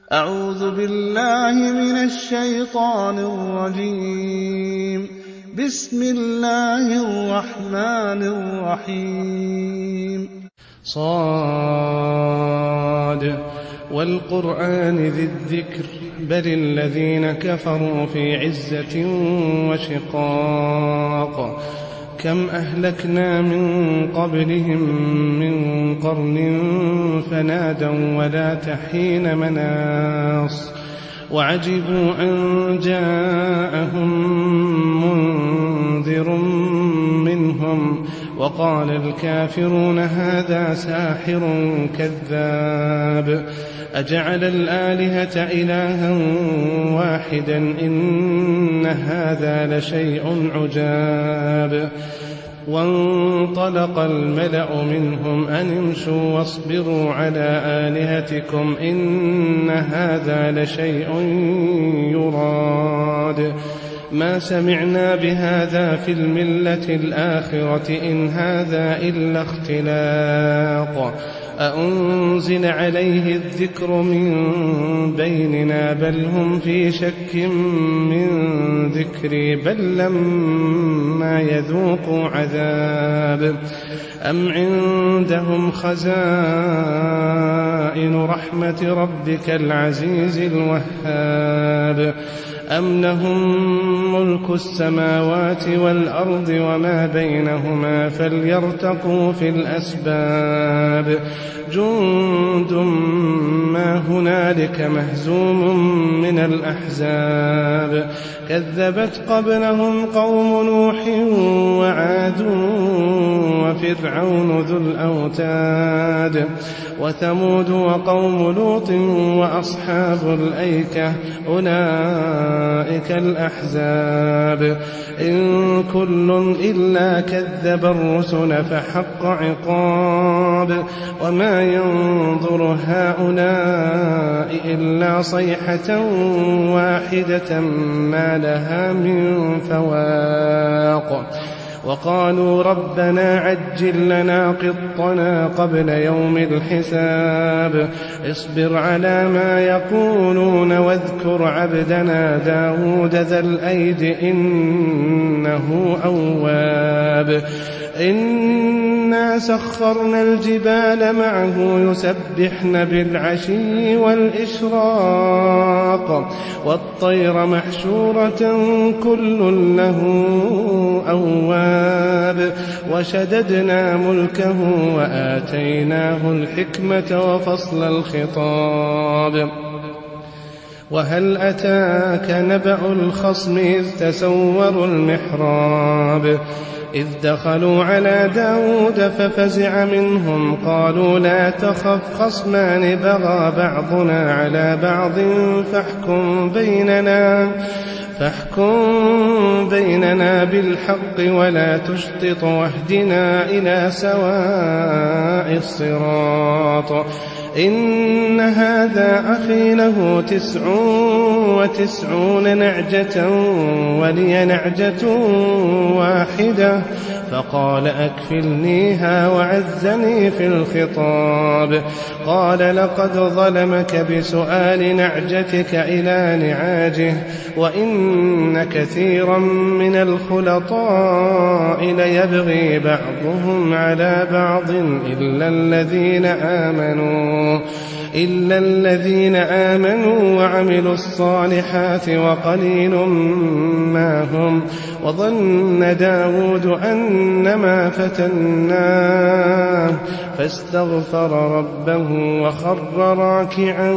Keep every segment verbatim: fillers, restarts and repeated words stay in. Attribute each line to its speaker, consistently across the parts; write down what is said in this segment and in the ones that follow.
Speaker 1: أعوذ بالله من الشيطان الرجيم. بسم الله الرحمن الرحيم.
Speaker 2: صاد والقرآن ذي الذكر بل الذين كفروا في عزة وشقاق. كم أهلكنا من قبلهم من قرن فنادوا ولا تحين مناص وعجبوا أن جاءهم منذر منهم وقال الكافرون هذا ساحر كذاب أجعل الآلهة إلها واحدا إن هذا لشيء عجاب. وانطلق الملأ منهم أن امشوا واصبروا على آلهتكم إن هذا لشيء يراد ما سمعنا بهذا في الملة الآخرة إن هذا إلا اختلاق أأنزل عليه الذكر من بيننا بل هم في شك من ذكري بل لما يذوقوا عذاب أم عندهم خزائن رحمة ربك العزيز الوهاب أم لهم ملك السماوات والأرض وما بينهما فليرتقوا في الأسباب جند ما هنالك مهزوم من الأحزاب كذبت قبلهم قوم نوح وعاد وفرعون ذو الأوتاد وثمود وقوم لوط وأصحاب الأيكة أولئك الأحزاب إن كل إلا كذب الرسل فحق عقاب وما ينظر هؤلاء إلا صيحة واحدة ما لها من فواق وقالوا ربنا عجل لنا قطنا قبل يوم الحساب اصبر على ما يقولون واذكر عبدنا داود ذا الأيد إنه أواب إنا سخرنا الجبال معه يسبحن بالعشي والإشراق والطير محشورة كل له أواب وشددنا ملكه وآتيناه الحكمة وفصل الخطاب وهل أتاك نبأ الخصم إذ تسوروا المحراب إذ دخلوا على داود ففزع منهم قالوا لا تخف خصمان بغى بعضنا على بعض فاحكم بيننا فاحكم بيننا بالحق ولا تشطط واهدنا إلى سواء الصراط إن هذا أخي له تسع وتسعون نعجة ولي نعجة واحدة فقال أكفلنيها وعزني في الخطاب قال لقد ظلمك بسؤال نعجتك إلى نعاجه وإن كثيرا من الخلطاء ليبغي بعضهم على بعض إلا الذين آمنوا إلا الذين آمنوا وعملوا الصالحات وقليل ما هم وظن داود أنما فتناه فاستغفر ربه وخر راكعا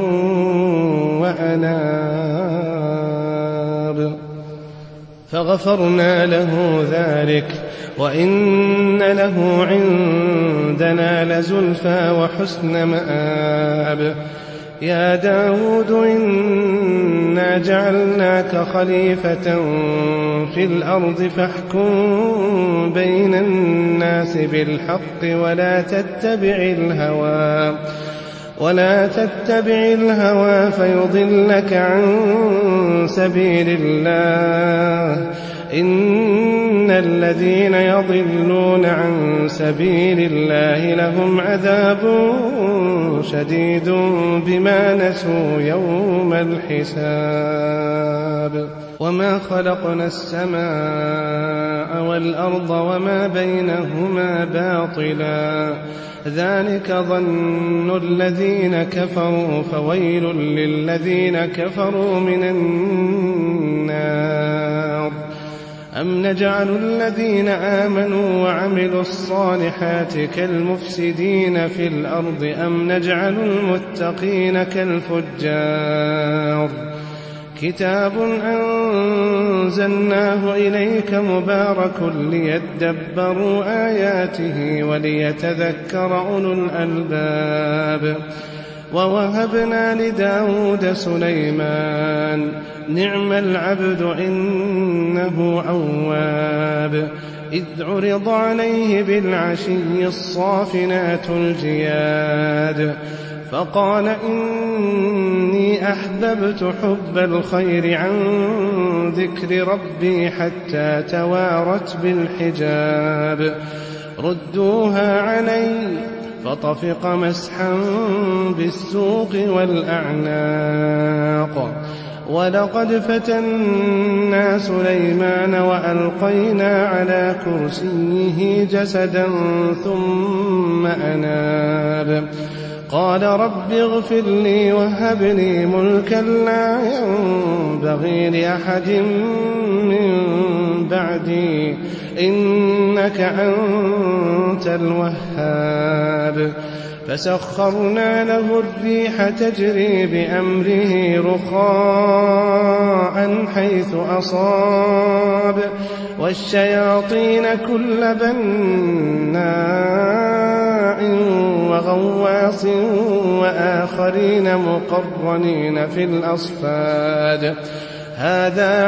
Speaker 2: وأناب فغفرنا له ذلك وإن له عندنا لزلفى وحسن مآب يا داود إنا جعلناك خليفة في الأرض فاحكم بين الناس بالحق ولا تتبع الهوى ولا تتبع الهوى فيضلك عن سبيل الله إن إن الذين يضلون عن سبيل الله لهم عذاب شديد بما نسوا يوم الحساب وما خلقنا السماء والأرض وما بينهما باطلا ذلك ظن الذين كفروا فويل للذين كفروا من النار أم نجعل الذين آمنوا وعملوا الصالحات كالمفسدين في الأرض أم نجعل المتقين كالفجار كتاب أنزلناه إليك مبارك ليدبروا آياته وليتذكر أولو الألباب ووهبنا لداود سليمان نعم العبد إنه أواب إذ عرض عليه بالعشي الصافنات الجياد فقال إني أحببت حب الخير عن ذكر ربي حتى توارت بالحجاب ردوها علي فطفق مسحا بالسوق والأعناق ولقد فتنا سليمان وألقينا على كرسيه جسدا ثم أناب قال رب اغفر لي وهب لي ملكا لا ينبغي لأحد من بعدي إنك أنت الوهاب فسخرنا له الريح تجري بأمره رخاء حيث أصاب والشياطين كل بناء وغواص وآخرين مقرنين في الأصفاد هذا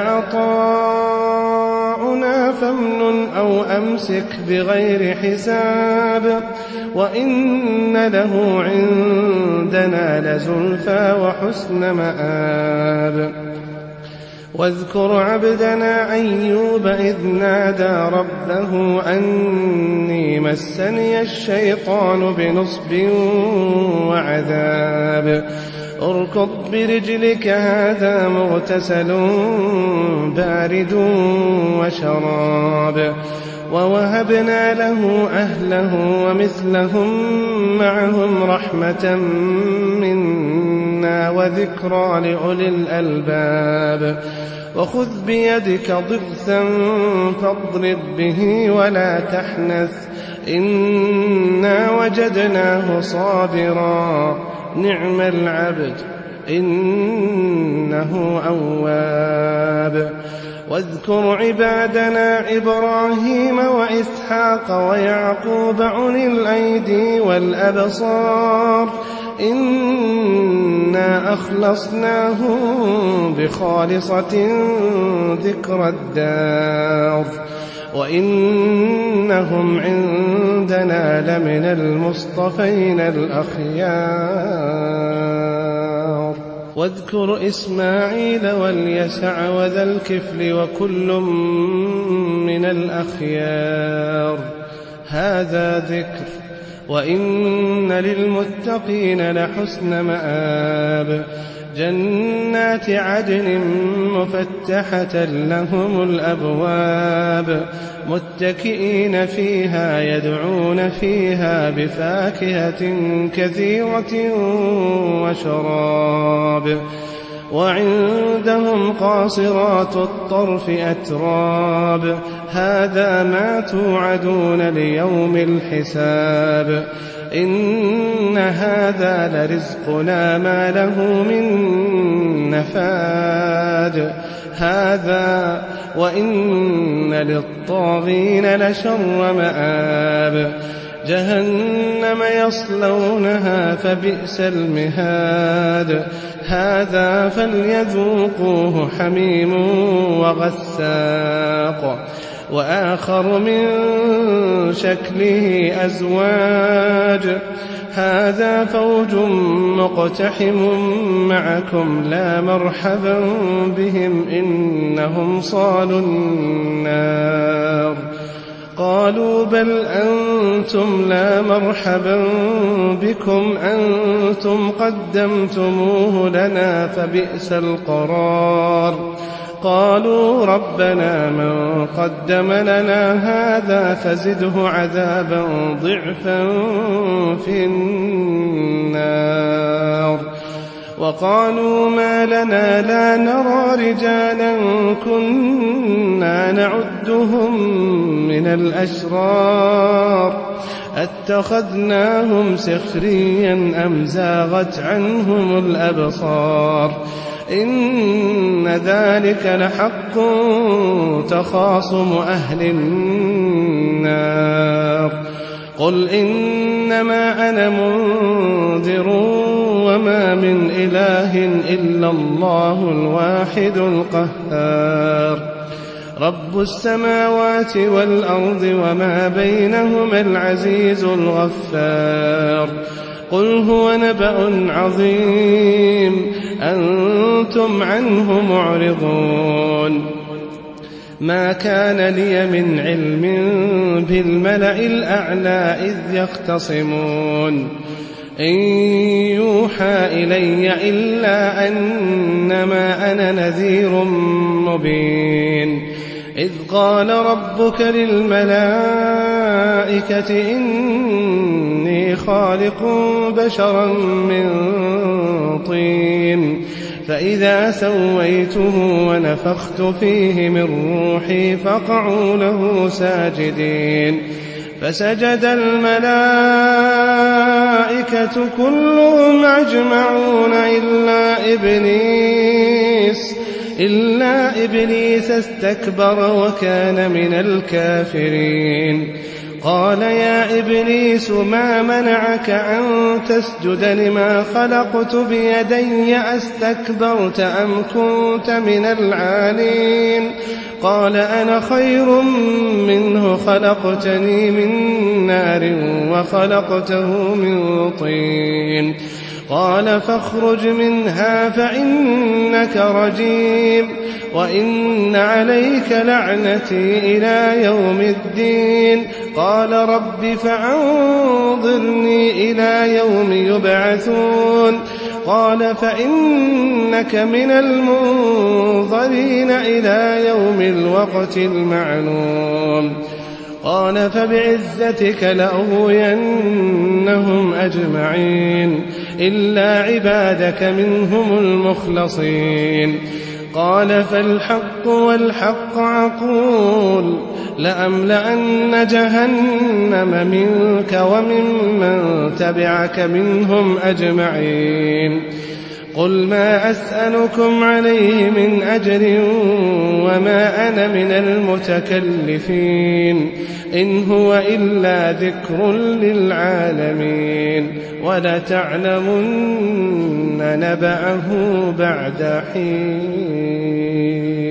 Speaker 2: عطاؤنا فامنن أو أمسك بغير حساب وإن له عندنا لزلفى وحسن مآب واذكر عبدنا أيوب إذ نادى ربه أني مسني الشيطان بنصب وعذاب اركض برجلك هذا مغتسل بارد وشراب ووهبنا له أهله ومثلهم معهم رحمة منا وذكرى لأولي الألباب وخذ بيدك ضغثا فاضرب به ولا تحنث إنا وجدناه صابرا نعم العبد إنه أواب واذكر عبادنا إبراهيم وإسحاق ويعقوب أولي الأيدي والأبصار إنا أخلصناهم بخالصة ذكر الدار وإنهم عندنا لمن المصطفين الأخيار واذكر إسماعيل واليسع وذا الكفل وكل من الأخيار هذا ذكر وإن للمتقين لحسن مآب جنات عدن مفتحة لهم الأبواب متكئين فيها يدعون فيها بفاكهة كثيرة وشراب وعندهم قاصرات الطرف أتراب هذا ما توعدون ليوم الحساب إن هذا لرزقنا ما له من نفاد هذا وإن للطاغين لشر مآب جهنم يصلونها فبئس المهاد هذا فليذوقوه حميم وغساق وآخر من شكله أزواج هذا فوج مقتحم معكم لا مرحبا بهم إنهم صالوا النار. قالوا بل أنتم لا مرحبا بكم أنتم قدمتموه لنا فبئس القرار. قالوا ربنا من قدم لنا هذا فزده عذابا ضعفا في النار. وقالوا ما لنا لا نرى رجالا كنا نعدهم من الأشرار أتخذناهم سخريا أم زاغت عنهم الأبصار إن ذلك لحق تخاصم أهل النار. قل إنما أنا منذر وما من إله إلا الله الواحد القهار رب السماوات والأرض وما بينهما العزيز الغفار. قل هو نبأ عظيم أنتم عنه معرضون. ما كان لي من علم بالملأ الأعلى إذ يختصمون إن يوحى إلي إلا أنما أنا نذير مبين. إذ قال ربك للملائكة إني خالق بشرا من طين فإذا سويته ونفخت فيه من روحي فقعوا له ساجدين. فسجد الملائكة كلهم أجمعون إلا إبليس إلا إبليس استكبر وكان من الكافرين. قال يا إبليس ما منعك أن تسجد لما خلقت بيدي أستكبرت أم كنت من العالين؟ قال أنا خير منه خلقتني من نار وخلقته من طين. قال فاخرج منها فإنك رجيم وإن عليك لعنتي إلى يوم الدين. قال رب فأنظرني إلى يوم يبعثون. قال فإنك من المنظرين إلى يوم الوقت المعلوم. قال فبعزتك لأغوينهم أجمعين إلا عبادك منهم المخلصين. قال فالحق والحق أقول لأملأن جهنم منك وممن تبعك منهم أجمعين. قل ما أسألكم عليه من أجر وما أنا من المتكلفين إن هو إلا ذكر للعالمين ولتعلمن نبأه بعد حين.